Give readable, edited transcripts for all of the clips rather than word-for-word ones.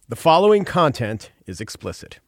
The following content is explicit.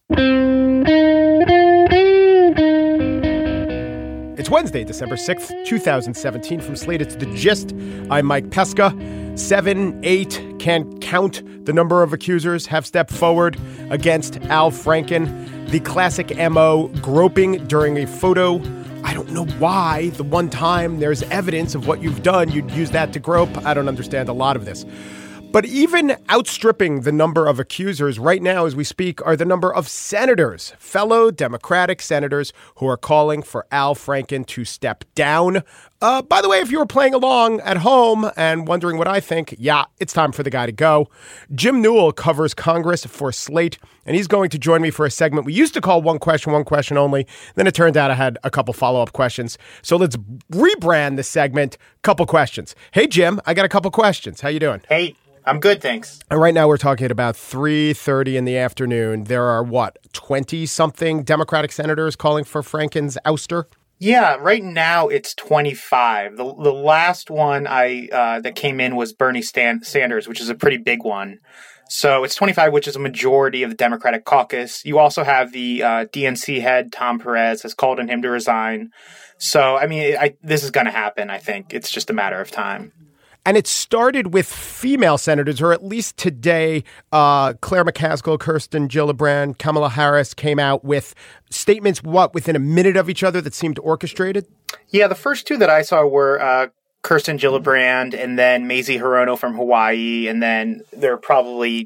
It's Wednesday, December 6th, 2017. From Slate, it's The Gist. I'm Mike Pesca. 7, 8, can't count the number of accusers have stepped forward against Al Franken. The classic MO, groping during a photo. I don't know why the one time there's evidence of what you've done, you'd use that to grope. I don't understand a lot of this. But even outstripping the number of accusers right now as we speak are the number of senators, fellow Democratic senators who are calling for Al Franken to step down. By the way, if you were playing along at home and wondering what I think, yeah, it's time for the guy to go. Jim Newell covers Congress for Slate, and he's going to join me for a segment we used to call One Question Only. Then it turned out I had a couple follow-up questions. So let's rebrand the segment, Couple Questions. Hey, Jim, I got a couple questions. How you doing? Hey. I'm good, thanks. And right now we're talking at about 3:30 in the afternoon. There are, 20-something Democratic senators calling for Franken's ouster? Yeah, right now it's 25. The last one that came in was Bernie Sanders, which is a pretty big one. So it's 25, which is a majority of the Democratic caucus. You also have the DNC head, Tom Perez, has called on him to resign. So, I mean, this is going to happen, I think. It's just a matter of time. And it started with female senators, or at least today, Claire McCaskill, Kirsten Gillibrand, Kamala Harris came out with statements, within a minute of each other that seemed orchestrated? Yeah, the first two that I saw were Kirsten Gillibrand and then Mazie Hirono from Hawaii. And then there are probably,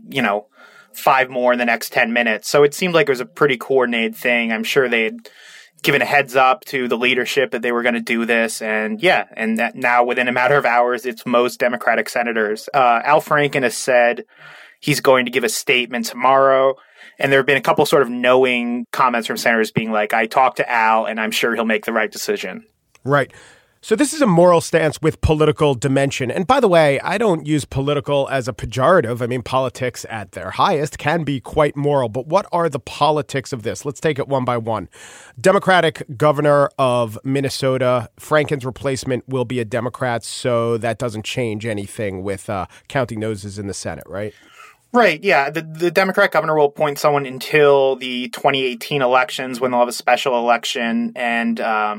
5 more in the next 10 minutes. So it seemed like it was a pretty coordinated thing. I'm sure they had given a heads up to the leadership that they were going to do this. And that now within a matter of hours, it's most Democratic senators. Al Franken has said he's going to give a statement tomorrow. And there have been a couple sort of knowing comments from senators being like, I talked to Al and I'm sure he'll make the right decision. Right. So this is a moral stance with political dimension. And by the way, I don't use political as a pejorative. I mean, politics at their highest can be quite moral. But what are the politics of this? Let's take it one by one. Democratic governor of Minnesota, Franken's replacement will be a Democrat, so that doesn't change anything with counting noses in the Senate, right? Right, yeah. The Democrat governor will appoint someone until the 2018 elections when they'll have a special election. And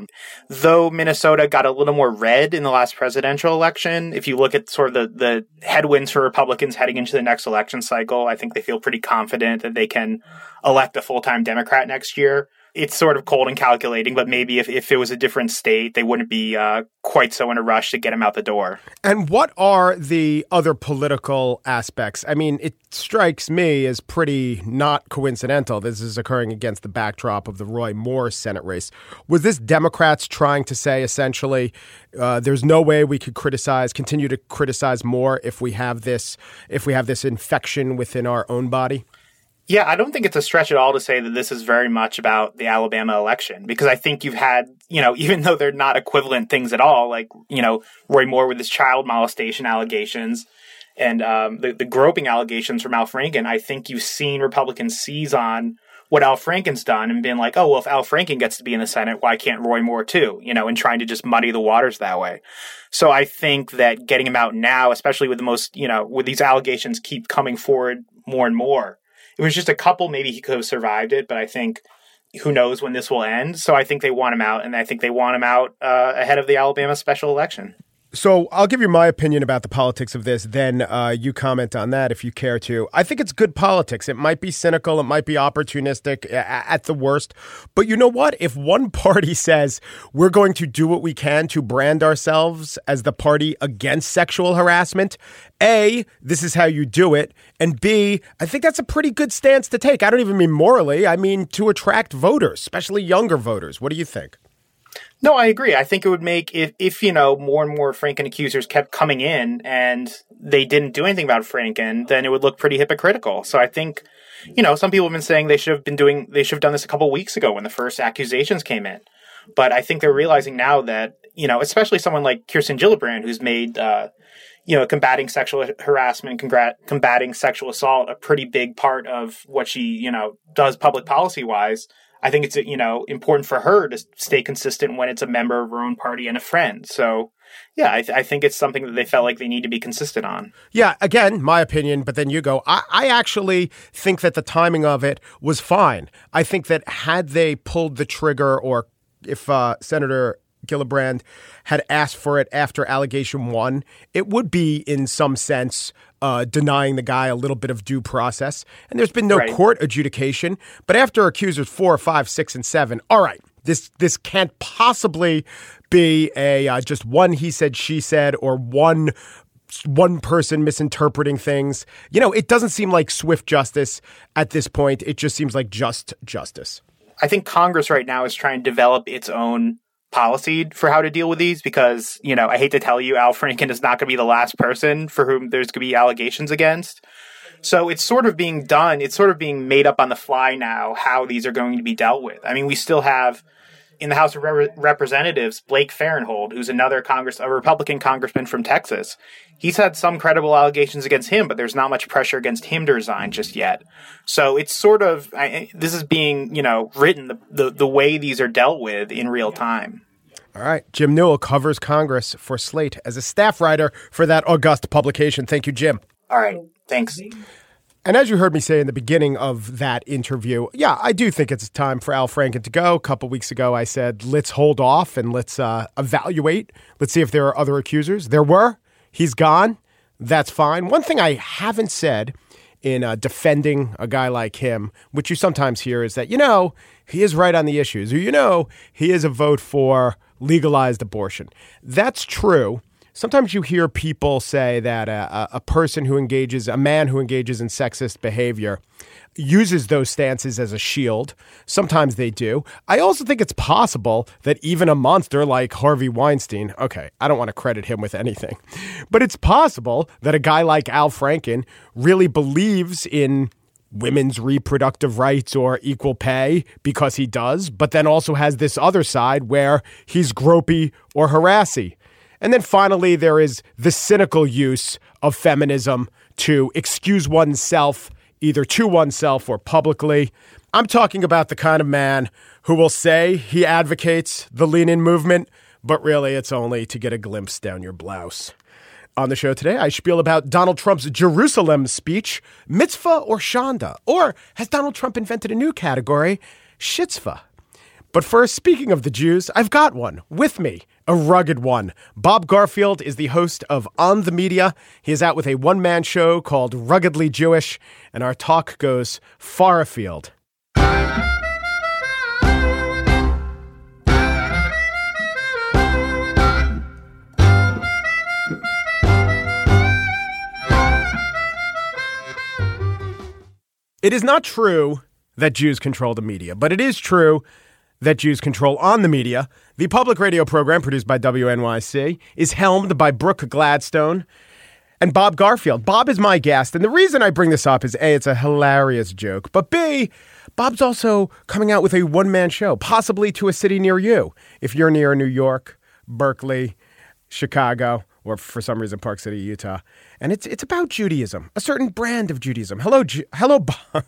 though Minnesota got a little more red in the last presidential election, if you look at sort of the headwinds for Republicans heading into the next election cycle, I think they feel pretty confident that they can elect a full-time Democrat next year. It's sort of cold and calculating, but maybe if it was a different state, they wouldn't be quite so in a rush to get him out the door. And what are the other political aspects? I mean, it strikes me as pretty not coincidental. This is occurring against the backdrop of the Roy Moore Senate race. Was this Democrats trying to say, essentially, there's no way we could continue to criticize Moore if we have this infection within our own body? Yeah, I don't think it's a stretch at all to say that this is very much about the Alabama election, because I think you've had, even though they're not equivalent things at all, like, Roy Moore with his child molestation allegations and the groping allegations from Al Franken, I think you've seen Republicans seize on what Al Franken's done and been like, oh, well, if Al Franken gets to be in the Senate, why can't Roy Moore too? And trying to just muddy the waters that way. So I think that getting him out now, especially with with these allegations keep coming forward more and more, it was just a couple, maybe he could have survived it, but I think who knows when this will end. So I think they want him out, and I think they want him out ahead of the Alabama special election. So I'll give you my opinion about the politics of this. Then you comment on that if you care to. I think it's good politics. It might be cynical. It might be opportunistic at the worst. But you know what? If one party says we're going to do what we can to brand ourselves as the party against sexual harassment, A, this is how you do it. And B, I think that's a pretty good stance to take. I don't even mean morally. I mean to attract voters, especially younger voters. What do you think? No, I agree. I think it would make, if more and more Franken accusers kept coming in and they didn't do anything about Franken, then it would look pretty hypocritical. So I think, some people have been saying they should have done this a couple weeks ago when the first accusations came in. But I think they're realizing now that, especially someone like Kirsten Gillibrand, who's made, combating sexual harassment, combating sexual assault a pretty big part of what she, does public policy wise. I think it's, important for her to stay consistent when it's a member of her own party and a friend. So yeah, I think it's something that they felt like they need to be consistent on. Yeah, again, my opinion, but then you go. I actually think that the timing of it was fine. I think that had they pulled the trigger, or if Senator Gillibrand had asked for it after allegation 1, it would be in some sense denying the guy a little bit of due process. And there's been no court adjudication. But after accusers 4, 5, 6, and 7, all right, this can't possibly be a just one he said, she said, or one person misinterpreting things. You know, it doesn't seem like swift justice at this point. It just seems like just justice. I think Congress right now is trying to develop its own policy for how to deal with these because, you know, I hate to tell you, Al Franken is not going to be the last person for whom there's going to be allegations against. So it's sort of being done. It's sort of being made up on the fly now how these are going to be dealt with. I mean, we still have in the House of Representatives, Blake Farenthold, who's a Republican congressman from Texas. He's had some credible allegations against him, but there's not much pressure against him to resign just yet. So it's sort of, this is being, you know, written the way these are dealt with in real time. All right. Jim Newell covers Congress for Slate as a staff writer for that august publication. Thank you, Jim. All right. Thanks. And as you heard me say in the beginning of that interview, yeah, I do think it's time for Al Franken to go. A couple weeks ago, I said, let's hold off and let's evaluate. Let's see if there are other accusers. There were. He's gone. That's fine. One thing I haven't said in defending a guy like him, which you sometimes hear, is that, you know, he is right on the issues, or, you know, he is a vote for legalized abortion. That's true. Sometimes you hear people say that a man who engages in sexist behavior uses those stances as a shield. Sometimes they do. I also think it's possible that even a monster like Harvey Weinstein, okay, I don't want to credit him with anything, but it's possible that a guy like Al Franken really believes in women's reproductive rights or equal pay because he does, but then also has this other side where he's gropey or harassy. And then finally, there is the cynical use of feminism to excuse oneself, either to oneself or publicly. I'm talking about the kind of man who will say he advocates the lean-in movement, but really it's only to get a glimpse down your blouse. On the show today, I spiel about Donald Trump's Jerusalem speech, mitzvah or shanda, or has Donald Trump invented a new category, shitzvah? But first, speaking of the Jews, I've got one with me, a rugged one. Bob Garfield is the host of On the Media. He is out with a one-man show called Ruggedly Jewish, and our talk goes far afield. It is not true that Jews control the media, but it is true that Jews control On the Media. The public radio program produced by WNYC is helmed by Brooke Gladstone and Bob Garfield. Bob is my guest, and the reason I bring this up is A, it's a hilarious joke, but B, Bob's also coming out with a one-man show, possibly to a city near you, if you're near New York, Berkeley, Chicago, or for some reason Park City, Utah. And it's about Judaism, a certain brand of Judaism. Hello, Jew. How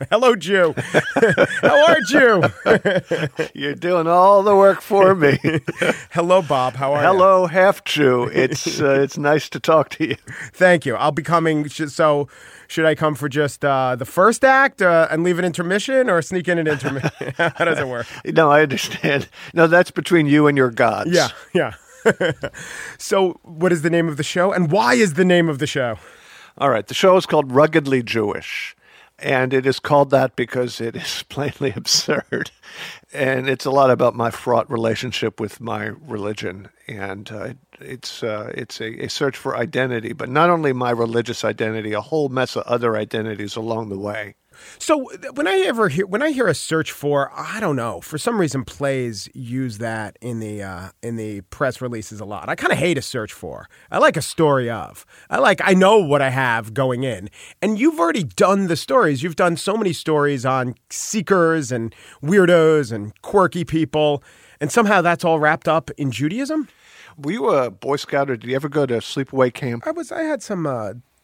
are you? You're doing all the work for me. Hello, Bob. How are you? Hello, half Jew. It's nice to talk to you. Thank you. I'll be coming. So should I come for just the first act and leave an intermission, or sneak in an intermission? How does it work? No, I understand. No, that's between you and your gods. Yeah. So what is the name of the show, and why is the name of the show? All right. The show is called Ruggedly Jewish, and it is called that because it is plainly absurd. And it's a lot about my fraught relationship with my religion. And it's a search for identity, but not only my religious identity, a whole mess of other identities along the way. So when I hear a search for, I don't know, for some reason plays use that in the press releases a lot. I kind of hate a search for. I like a story of. I know what I have going in. And you've already done the stories. You've done so many stories on seekers and weirdos and quirky people. And somehow that's all wrapped up in Judaism? Were you a Boy Scout, or did you ever go to sleepaway camp? I had some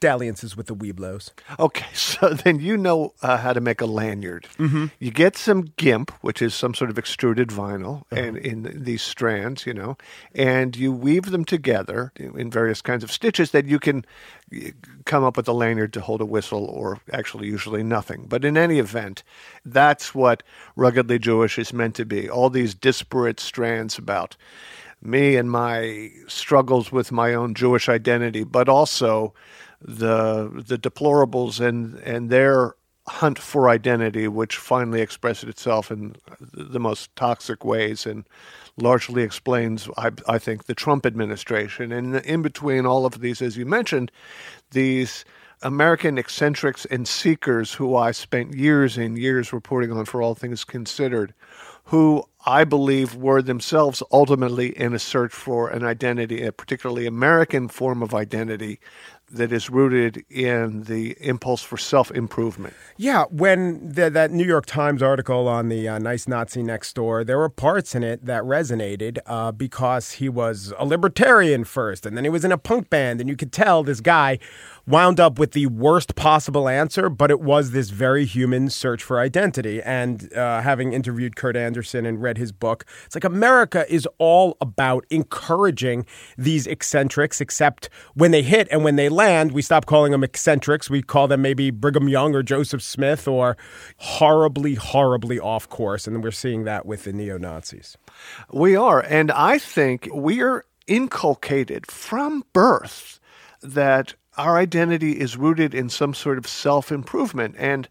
dalliances with the Webelos. Okay, so then you know how to make a lanyard. Mm-hmm. You get some GIMP, which is some sort of extruded vinyl, and in these strands, and you weave them together in various kinds of stitches that you can come up with a lanyard to hold a whistle, or actually usually nothing. But in any event, that's what Ruggedly Jewish is meant to be. All these disparate strands about me and my struggles with my own Jewish identity, but also the deplorables and their hunt for identity, which finally expressed itself in the most toxic ways and largely explains, I think, the Trump administration. And in between all of these, as you mentioned, these American eccentrics and seekers who I spent years and years reporting on for All Things Considered, who I believe were themselves ultimately in a search for an identity, a particularly American form of identity that is rooted in the impulse for self-improvement. Yeah, when that New York Times article on the nice Nazi next door, there were parts in it that resonated because he was a libertarian first, and then he was in a punk band, and you could tell this guy wound up with the worst possible answer, but it was this very human search for identity. And having interviewed Kurt Anderson and read his book, it's like America is all about encouraging these eccentrics, except when they hit and when they land, we stop calling them eccentrics. We call them maybe Brigham Young or Joseph Smith or horribly, horribly off course. And we're seeing that with the neo-Nazis. We are. And I think we are inculcated from birth that our identity is rooted in some sort of self-improvement. And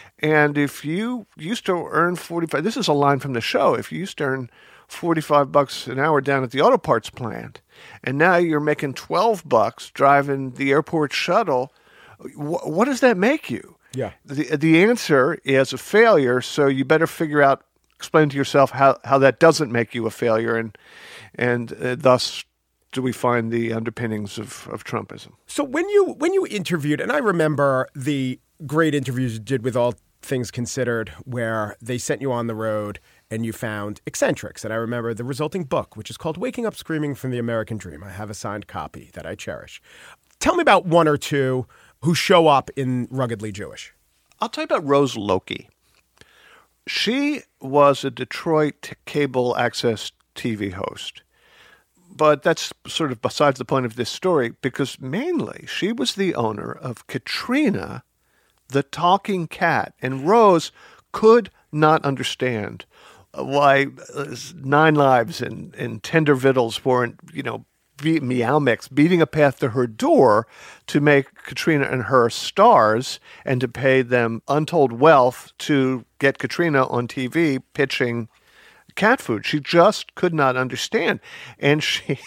if you used to earn 45, this is a line from the show, if you used to earn $45 an hour down at the auto parts plant, and now you're making $12 driving the airport shuttle, what does that make you? Yeah. The answer is a failure, so you better figure out, explain to yourself how that doesn't make you a failure, and thus do we find the underpinnings of Trumpism. So when you interviewed, and I remember the great interviews you did with All Things Considered, where they sent you on the road and you found eccentrics. And I remember the resulting book, which is called Waking Up Screaming from the American Dream. I have a signed copy that I cherish. Tell me about one or two who show up in Ruggedly Jewish. I'll tell you about Rose Loki. She was a Detroit cable access TV host. But that's sort of besides the point of this story, because mainly she was the owner of Katrina, the talking cat. And Rose could not understand why 9 Lives and Tender Vittles weren't, Meow Mix beating a path to her door to make Katrina and her stars and to pay them untold wealth to get Katrina on TV pitching cat food. She just could not understand. And she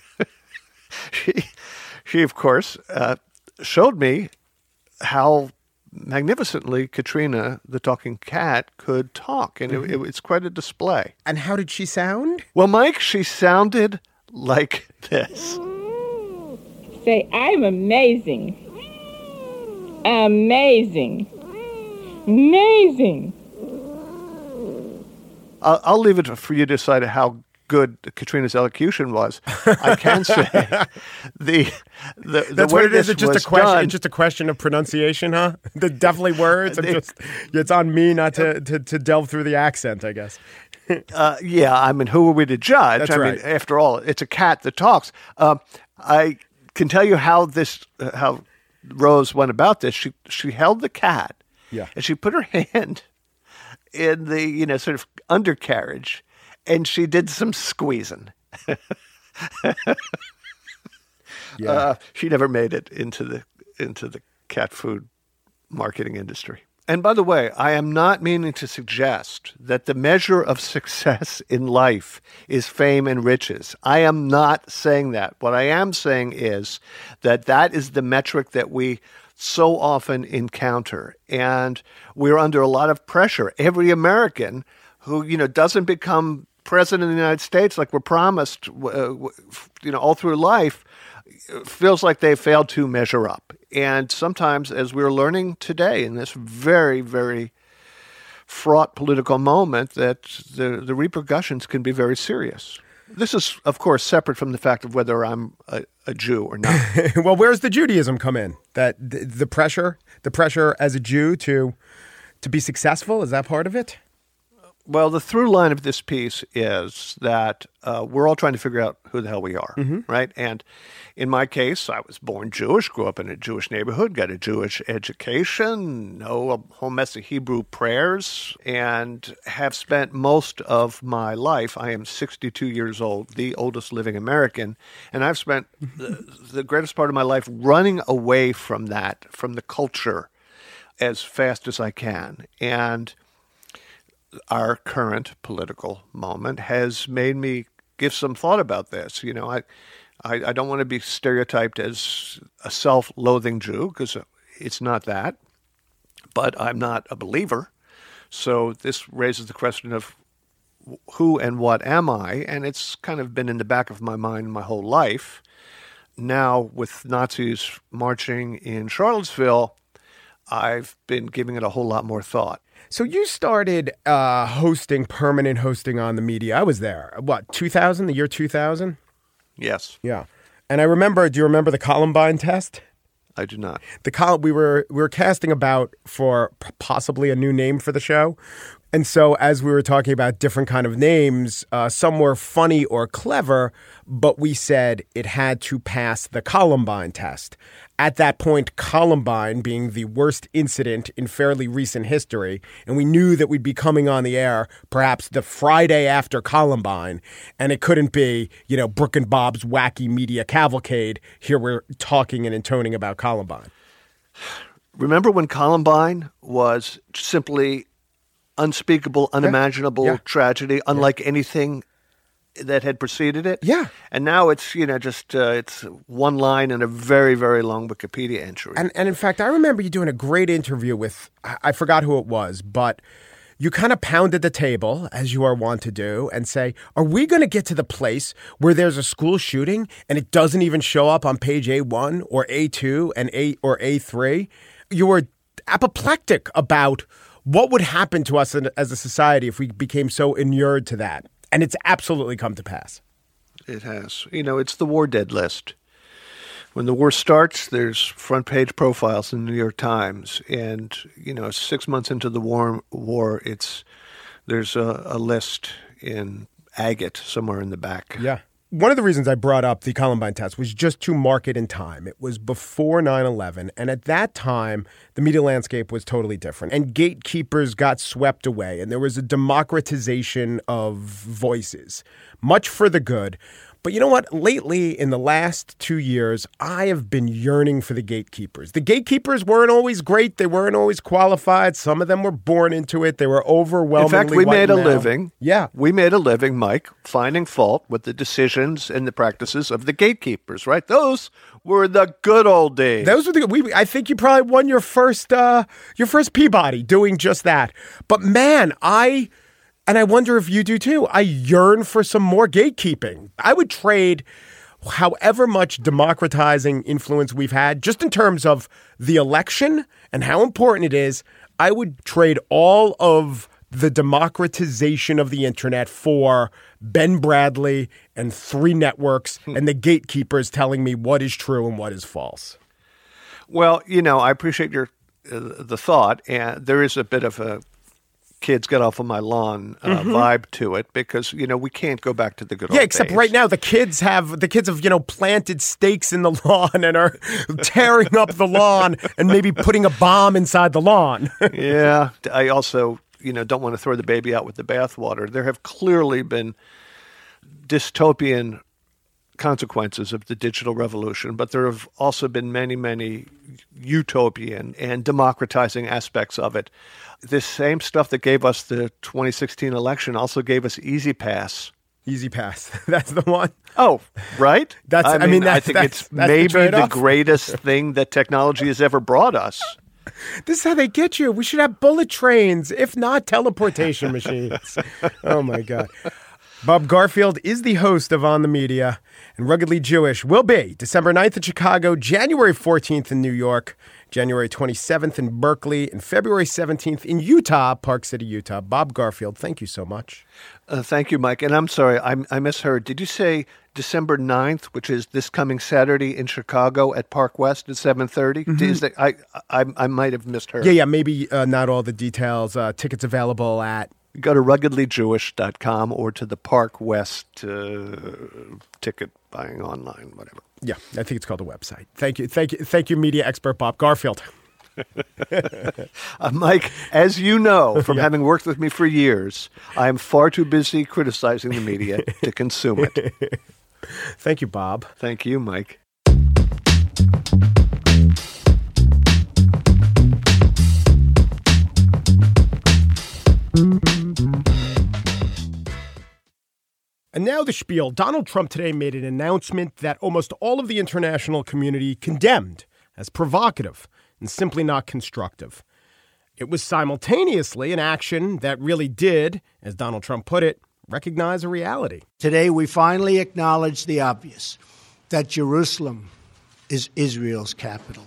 of course, showed me how magnificently Katrina, the talking cat, could talk. And it's quite a display. And how did she sound? Well, Mike, she sounded like this. Say, I'm amazing. Amazing. Amazing. I'll leave it for you to decide how good Katrina's elocution was. I can say that's what it is. It's just a question. It's just a question of pronunciation, huh? The definitely words. It's on me not to delve through the accent, I guess. Yeah, I mean, who are we to judge? That's right. Mean, after all, it's a cat that talks. I can tell you how Rose went about this. She held the cat, and she put her hand in the sort of undercarriage, and she did some squeezing. She never made it into the cat food marketing industry. And by the way, I am not meaning to suggest that the measure of success in life is fame and riches. I am not saying that. What I am saying is that is the metric that we so often encounter. And we're under a lot of pressure. Every American who, doesn't become president of the United States like we're promised, all through life, feels like they failed to measure up. And sometimes, as we're learning today in this very, very fraught political moment, that the repercussions can be very serious. This is, of course, separate from the fact of whether I'm a Jew or not. Well, where's the Judaism come in? That the pressure as a Jew to be successful, is that part of it? Well, the through line of this piece is that we're all trying to figure out who the hell we are, right? And in my case, I was born Jewish, grew up in a Jewish neighborhood, got a Jewish education, know a whole mess of Hebrew prayers, and have spent most of my life, I am 62 years old, the oldest living American, and I've spent the greatest part of my life running away from that, from the culture, as fast as I can. And our current political moment has made me give some thought about this. You know, I don't want to be stereotyped as a self-loathing Jew, because it's not that, but I'm not a believer. So this raises the question of who and what am I? And it's kind of been in the back of my mind my whole life. Now, with Nazis marching in Charlottesville, I've been giving it a whole lot more thought. So you started permanent hosting on the media. I was there. What, 2000? The year 2000? Yes. Yeah. And do you remember the Columbine test? I do not. We were casting about for possibly a new name for the show. And so as we were talking about different kind of names, some were funny or clever, but we said it had to pass the Columbine test. At that point, Columbine being the worst incident in fairly recent history, and we knew that we'd be coming on the air perhaps the Friday after Columbine, and it couldn't be, Brooke and Bob's wacky media cavalcade. Here we're talking and intoning about Columbine. Remember when Columbine was simply unspeakable, unimaginable tragedy, unlike anything that had preceded it? Yeah. And now it's, it's one line in a very, very long Wikipedia entry. And in fact, I remember you doing a great interview with, I forgot who it was, but you kind of pounded the table, as you are wont to do, and say, are we going to get to the place where there's a school shooting and it doesn't even show up on page A1 or A2 and or A3? You were apoplectic about what would happen to us as a society if we became so inured to that. And it's absolutely come to pass. It has. It's the war dead list. When the war starts, there's front page profiles in the New York Times. And, 6 months into the war, there's a list in agate somewhere in the back. Yeah. One of the reasons I brought up the Columbine test was just to mark it in time. It was before 9/11, and at that time, the media landscape was totally different, and gatekeepers got swept away, and there was a democratization of voices, much for the good. But you know what? Lately, in the last 2 years, I have been yearning for the gatekeepers. The gatekeepers weren't always great. They weren't always qualified. Some of them were born into it. They were overwhelmingly In fact, we made a living. Yeah. We made a living, Mike, finding fault with the decisions and the practices of the gatekeepers, right? Those were the good old days. Those were I think you probably won your first Peabody doing just that. But man, and I wonder if you do too, I yearn for some more gatekeeping. I would trade however much democratizing influence we've had, just in terms of the election and how important it is. I would trade all of the democratization of the internet for Ben Bradley and 3 networks and the gatekeepers telling me what is true and what is false. Well, I appreciate the thought, and there is a bit of a kids get off of my lawn vibe to it, because we can't go back to the good old days. Yeah, except right now the kids have planted stakes in the lawn and are tearing up the lawn and maybe putting a bomb inside the lawn. Yeah, I also don't want to throw the baby out with the bathwater. There have clearly been dystopian consequences of the digital revolution, but there have also been many, many utopian and democratizing aspects of it. This same stuff that gave us the 2016 election also gave us Easy Pass. Easy Pass. That's the one. Oh, right? I think that's it's maybe the greatest thing that technology has ever brought us. This is how they get you. We should have bullet trains, if not teleportation machines. Oh, my God. Bob Garfield is the host of On the Media, and Ruggedly Jewish will be December 9th in Chicago, January 14th in New York. January 27th in Berkeley, and February 17th in Utah, Park City, Utah. Bob Garfield, thank you so much. Thank you, Mike. And I'm sorry, I misheard. Did you say December 9th, which is this coming Saturday in Chicago at Park West at 7:30? Mm-hmm. I might have misheard. Yeah, maybe not all the details. Tickets available at... Go to ruggedlyjewish.com or to the Park West ticket buying online, whatever. Yeah, I think it's called the website. Thank you, media expert Bob Garfield. Mike, as you know from having worked with me for years, I am far too busy criticizing the media to consume it. Thank you, Bob. Thank you, Mike. And now the spiel. Donald Trump today made an announcement that almost all of the international community condemned as provocative and simply not constructive. It was simultaneously an action that really did, as Donald Trump put it, recognize a reality. Today, we finally acknowledge the obvious, that Jerusalem is Israel's capital.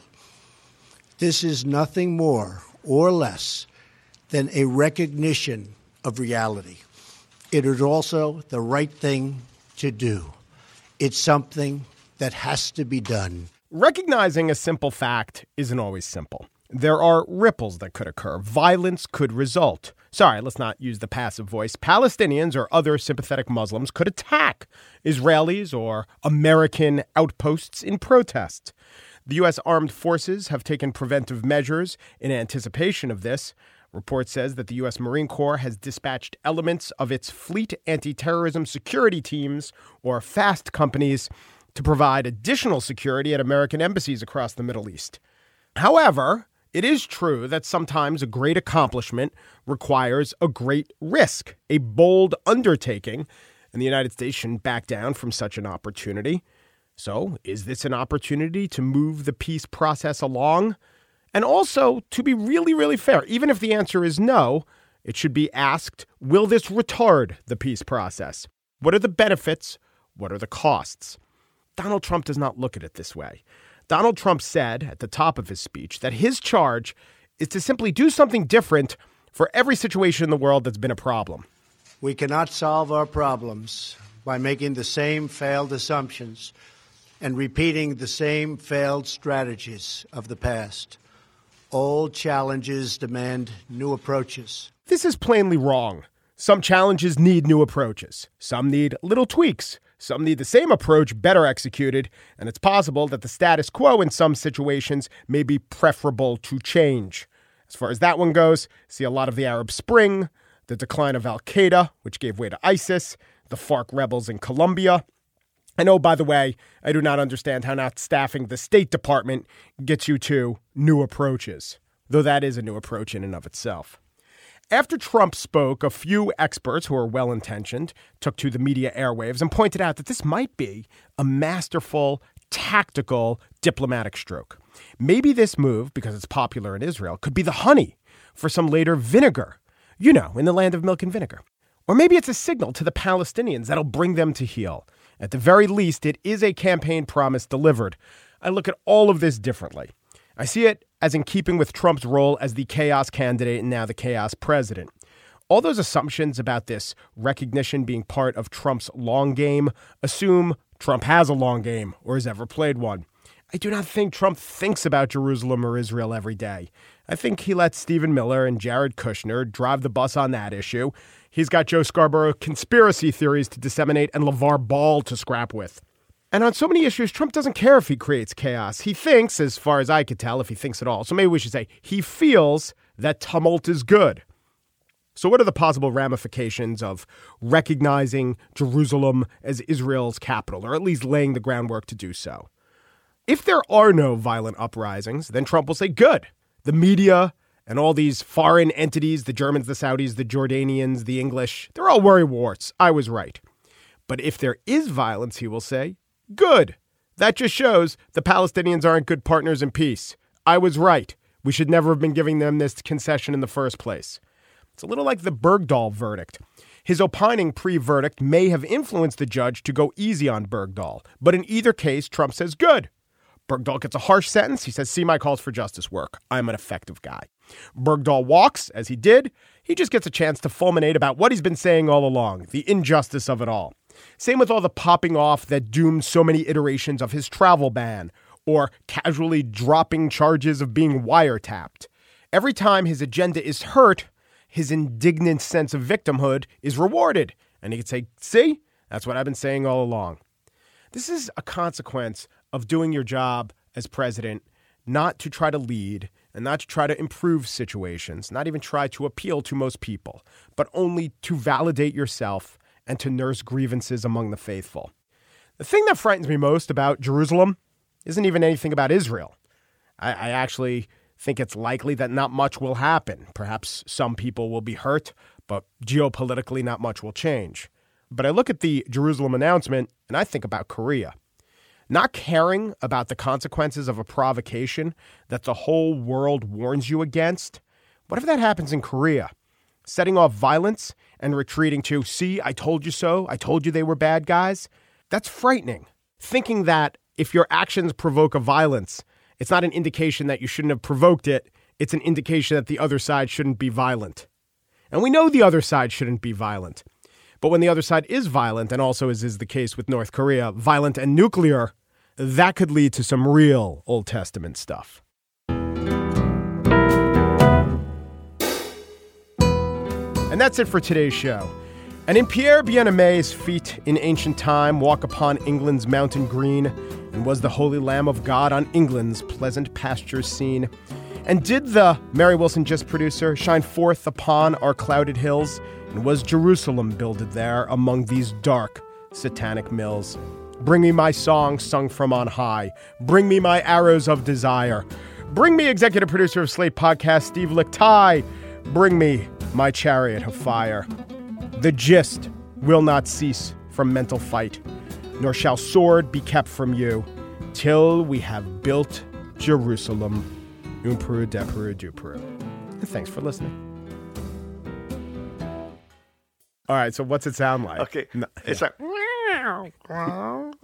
This is nothing more or less than a recognition of reality. It is also the right thing to do. It's something that has to be done. Recognizing a simple fact isn't always simple. There are ripples that could occur. Violence could result. Sorry, let's not use the passive voice. Palestinians or other sympathetic Muslims could attack Israelis or American outposts in protest. The U.S. armed forces have taken preventive measures in anticipation of this. Report says that the U.S. Marine Corps has dispatched elements of its Fleet Anti-Terrorism Security Teams, or FAST companies, to provide additional security at American embassies across the Middle East. However, it is true that sometimes a great accomplishment requires a great risk, a bold undertaking, and the United States shouldn't back down from such an opportunity. So, is this an opportunity to move the peace process along? And also, to be really, really fair, even if the answer is no, it should be asked, will this retard the peace process? What are the benefits? What are the costs? Donald Trump does not look at it this way. Donald Trump said at the top of his speech that his charge is to simply do something different for every situation in the world that's been a problem. We cannot solve our problems by making the same failed assumptions and repeating the same failed strategies of the past. Old challenges demand new approaches. This is plainly wrong. Some challenges need new approaches. Some need little tweaks. Some need the same approach better executed, and it's possible that the status quo in some situations may be preferable to change. As far as that one goes, see a lot of the Arab Spring, the decline of Al-Qaeda, which gave way to ISIS, the FARC rebels in Colombia. And oh, by the way, I do not understand how not staffing the State Department gets you to new approaches, though that is a new approach in and of itself. After Trump spoke, a few experts who are well-intentioned took to the media airwaves and pointed out that this might be a masterful, tactical, diplomatic stroke. Maybe this move, because it's popular in Israel, could be the honey for some later vinegar, you know, in the land of milk and vinegar. Or maybe it's a signal to the Palestinians that'll bring them to heel. At the very least, it is a campaign promise delivered. I look at all of this differently. I see it as in keeping with Trump's role as the chaos candidate and now the chaos president. All those assumptions about this recognition being part of Trump's long game assume Trump has a long game or has ever played one. I do not think Trump thinks about Jerusalem or Israel every day. I think he lets Stephen Miller and Jared Kushner drive the bus on that issue. He's got Joe Scarborough conspiracy theories to disseminate and LeVar Ball to scrap with. And on so many issues, Trump doesn't care if he creates chaos. He thinks, as far as I could tell, if he thinks at all, so maybe we should say he feels that tumult is good. So what are the possible ramifications of recognizing Jerusalem as Israel's capital, or at least laying the groundwork to do so? If there are no violent uprisings, then Trump will say, good. The media and all these foreign entities, the Germans, the Saudis, the Jordanians, the English, they're all worrywarts. I was right. But if there is violence, he will say, good. That just shows the Palestinians aren't good partners in peace. I was right. We should never have been giving them this concession in the first place. It's a little like the Bergdahl verdict. His opining pre-verdict may have influenced the judge to go easy on Bergdahl. But in either case, Trump says, good. Bergdahl gets a harsh sentence. He says, see my calls for justice work. I'm an effective guy. Bergdahl walks, as he did. He just gets a chance to fulminate about what he's been saying all along, the injustice of it all. Same with all the popping off that doomed so many iterations of his travel ban, or casually dropping charges of being wiretapped. Every time his agenda is hurt, his indignant sense of victimhood is rewarded. And he can say, see, that's what I've been saying all along. This is a consequence of doing your job as president, not to try to lead and not to try to improve situations, not even try to appeal to most people, but only to validate yourself and to nurse grievances among the faithful. The thing that frightens me most about Jerusalem isn't even anything about Israel. I actually think it's likely that not much will happen. Perhaps some people will be hurt, but geopolitically not much will change. But I look at the Jerusalem announcement and I think about Korea. Not caring about the consequences of a provocation that the whole world warns you against. What if that happens in Korea? Setting off violence and retreating to, see, I told you so. I told you they were bad guys. That's frightening. Thinking that if your actions provoke a violence, it's not an indication that you shouldn't have provoked it. It's an indication that the other side shouldn't be violent. And we know the other side shouldn't be violent. But when the other side is violent, and also as is the case with North Korea, violent and nuclear, that could lead to some real Old Testament stuff. And that's it for today's show. And in Pierre Bien-Aimé's feet in ancient time walk upon England's mountain green, and was the holy Lamb of God on England's pleasant pastures seen. And did the Mary Wilson Gist producer shine forth upon our clouded hills, and was Jerusalem builded there among these dark satanic mills? Bring me my song sung from on high. Bring me my arrows of desire. Bring me executive producer of Slate Podcast, Steve Lickteig. Bring me my chariot of fire. The gist will not cease from mental fight, nor shall sword be kept from you, till we have built Jerusalem. Peru, de Peru, du Peru. And thanks for listening. All right, so what's it sound like? Okay, it's like...